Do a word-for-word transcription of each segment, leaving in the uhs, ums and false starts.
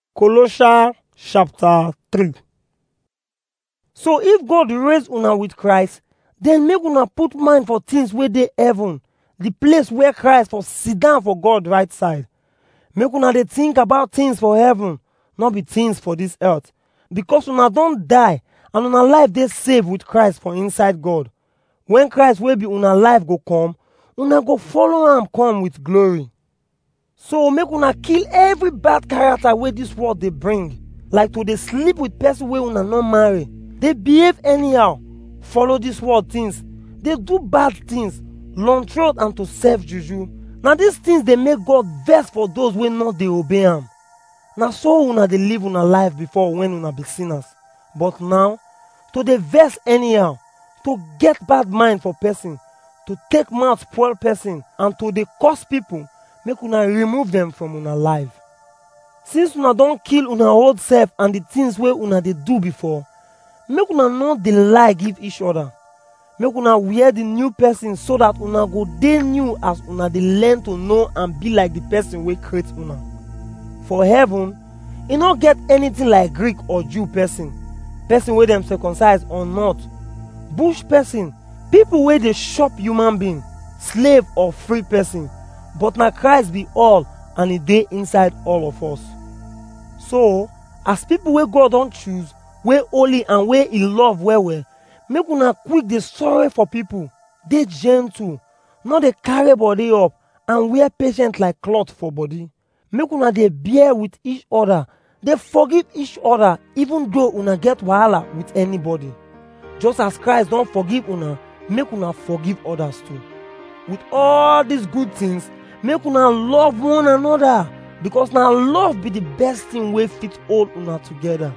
Colossians chapter three. So if God raised una with Christ, then make una put mind for things wey dey heaven, the place where Christ for sit down for God right side. Make una dey think about things for heaven, not be things for this earth. Because una don die and una life dey saved with Christ for inside God. When Christ wey be una life go come, una go follow am come with glory. So make una kill every bad character wey this world dey bring, like to dey sleep with person wey una no marry, dey behave anyhow, follow this world things, dey do bad things, long throat and to serve juju. Na these things dey make God vex for those wey no dey obey am. Na so una dey live una life before when una be sinners. But now, to dey vex anyhow, to get bad mind for person, to take mouth spoil person, and to dey curse people, make una remove them from una life. Since una don kill una old self and the things wey una dey do before, make una no dey lie give each other. Make una wear the new person so that una go dey new as una dey learn to know and be like the person wey create una. For heaven, e no get anything like Greek or Jew person, person wey dem circumcise or not, bush person, people wey dey chop human being, slave or free person. But na Christ be all and e dey inside all of us. So, as people wey God don choose, wey holy and wey e love well well, make una quick dey sorry for people, dey gentle, no dey carry body up, and wear patient like cloth for body. Make una dey bear with each other, dey forgive each other even though una get wahala with anybody. Just as Christ don forgive una, make una forgive others too. With all these good things, make una love one another, because na love be the best thing wey fit hold una together.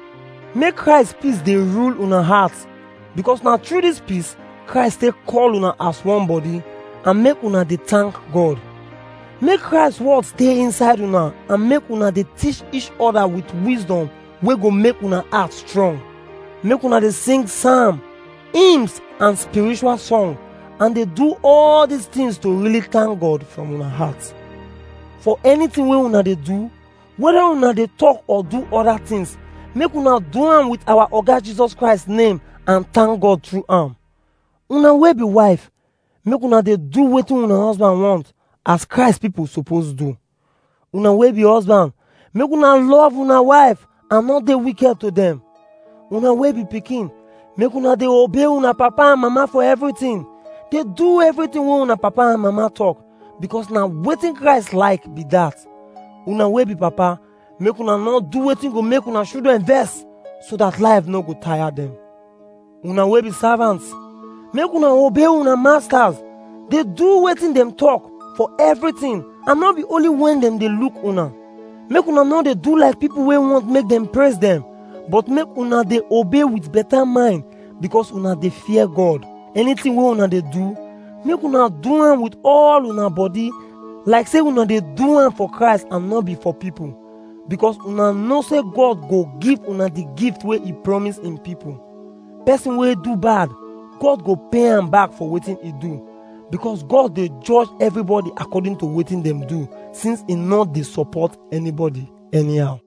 Make Christ peace dey rule una hearts, because na through this peace Christ take call una as one body, and make una dey thank God. Make Christ's words stay inside una, and make una dey teach each other with wisdom wey go make una heart strong. Make una dey sing psalm, hymns and spiritual song, and dey do all these things to really thank God from una heart. For anything wey una dey do, whether una dey talk or do other things, make una do am with our Oga Jesus Christ name and thank God through am. Una wey be wife, make una dey do wetin una husband want, as Christ people suppose do. Una wey be husband, make una love una wife and not dey wicked to them. Una wey be pikin, make una dey obey una papa and mama for everything. Dey do everything wey una papa and mama talk, because na wetin Christ like be that. Una wey be papa, make una not do wetin go make una children vex, so that life no go tire them. Una wey be servants, make una obey una masters. Dey do wetin dem talk for everything, and not be only when dem dey look una. Make una no dey do like people wey want make dem praise them, but make una dey obey with better mind, because una dey fear God. Anything wey una dey do, make una do am with all una body, like say una dey do am for Christ and not be for people, because una know say God go give una the gift wey He promise in people. Person wey do bad, God go pay am back for wetin e do, because God dey judge everybody according to wetin dem do, since He no dey support anybody anyhow.